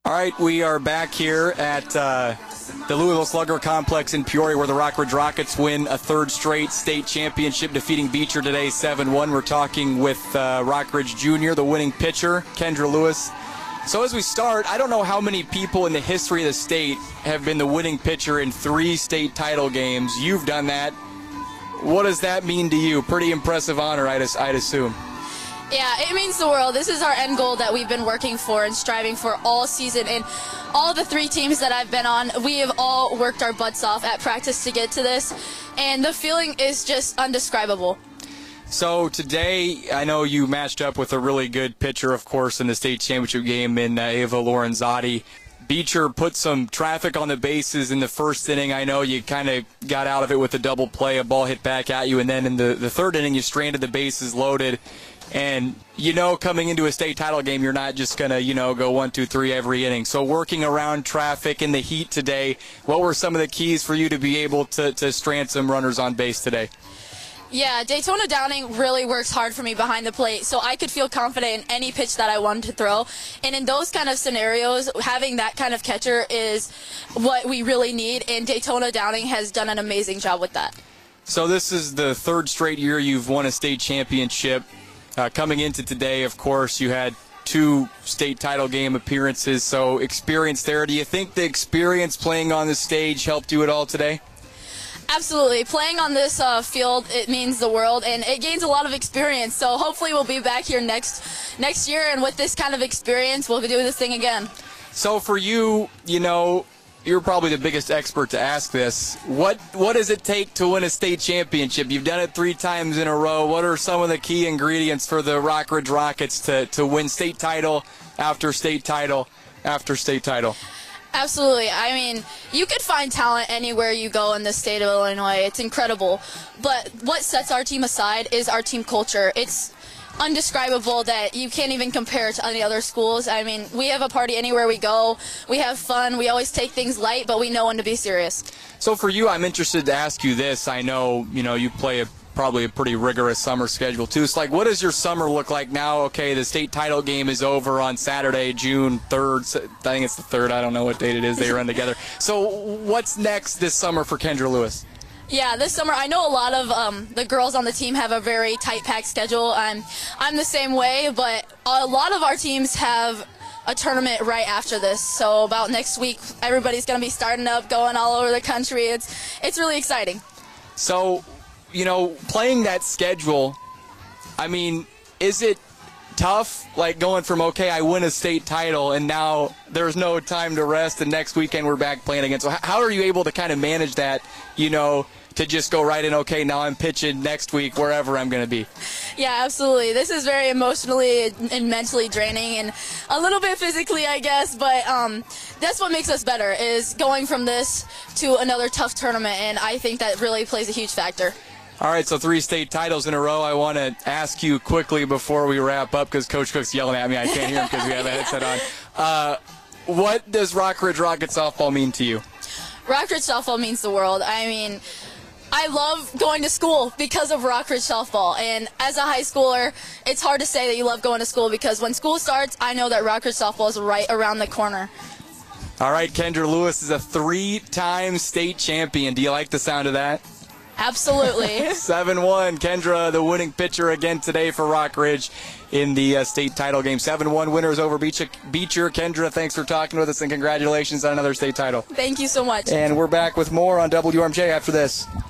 All right, we are back here at the Louisville Slugger Complex in Peoria, where the Rockridge Rockets win a third straight state championship, defeating Beecher today 7-1. We're talking with Rockridge Jr., the winning pitcher, Kendra Lewis. So as we start, I don't know how many people in the history of the state have been the winning pitcher in 3 state title games. You've done that. What does that mean to you? Pretty impressive honor, I'd assume. Yeah, it means the world. This is our end goal that we've been working for and striving for all season. And all the 3 teams that I've been on, we have all worked our butts off at practice to get to this. And the feeling is just undescribable. So today, I know you matched up with a really good pitcher, of course, in the state championship game in Ava Lorenzotti. Beecher put some traffic on the bases in the first inning. I know you kind of got out of it with a double play, a ball hit back at you, and then in the third inning, you stranded the bases loaded. And, coming into a state title game, you're not just going to, go 1, 2, 3 every inning. So working around traffic in the heat today, what were some of the keys for you to be able to strand some runners on base today? Yeah, Daytona Downing really works hard for me behind the plate, so I could feel confident in any pitch that I wanted to throw. And in those kind of scenarios, having that kind of catcher is what we really need, and Daytona Downing has done an amazing job with that. So this is the 3rd straight year you've won a state championship. Coming into today, of course, you had 2 state title game appearances, so experience there. Do you think the experience playing on the stage helped you at all today? Absolutely. Playing on this field, it means the world, and it gains a lot of experience. So hopefully we'll be back here next year, and with this kind of experience, we'll do this thing again. So for you, you're probably the biggest expert to ask this. What does it take to win a state championship? You've done it 3 times in a row. What are some of the key ingredients for the Rockridge Rockets to win state title after state title after state title? Absolutely. I mean, you could find talent anywhere you go in the state of Illinois. It's incredible. But what sets our team aside is our team culture. It's undescribable that you can't even compare it to any other schools. I mean, we have a party anywhere we go. We have fun. We always take things light, but we know when to be serious. So for you, I'm interested to ask you this. I know, you play probably a pretty rigorous summer schedule too. It's like, what does your summer look like now? Okay, the state title game is over on Saturday, June 3rd. I think it's the 3rd. I don't know what date it is. They run together. So what's next this summer for Kendra Lewis? Yeah, this summer, I know a lot of the girls on the team have a very tight-packed schedule. I'm the same way, but a lot of our teams have a tournament right after this. So about next week, everybody's going to be starting up, going all over the country. It's really exciting. So, playing that schedule, I mean, is it tough, like going from, okay, I win a state title, and now there's no time to rest, and next weekend we're back playing again. So how are you able to kind of manage that, to just go right in, okay, now I'm pitching next week wherever I'm going to be? Yeah, absolutely. This is very emotionally and mentally draining, and a little bit physically, I guess, but that's what makes us better, is going from this to another tough tournament, and I think that really plays a huge factor. All right, so 3 state titles in a row. I want to ask you quickly before we wrap up, because Coach Cook's yelling at me. I can't hear him because we have a headset on. What does Rockridge Rocket softball mean to you? Rockridge softball means the world. I mean, I love going to school because of Rockridge softball. And as a high schooler, it's hard to say that you love going to school, because when school starts, I know that Rockridge softball is right around the corner. All right, Kendra Lewis is a 3-time state champion. Do you like the sound of that? Absolutely. 7-1. Kendra, the winning pitcher again today for Rockridge in the state title game. 7-1 winners over Beecher. Kendra, thanks for talking with us, and congratulations on another state title. Thank you so much. And we're back with more on WRMJ after this.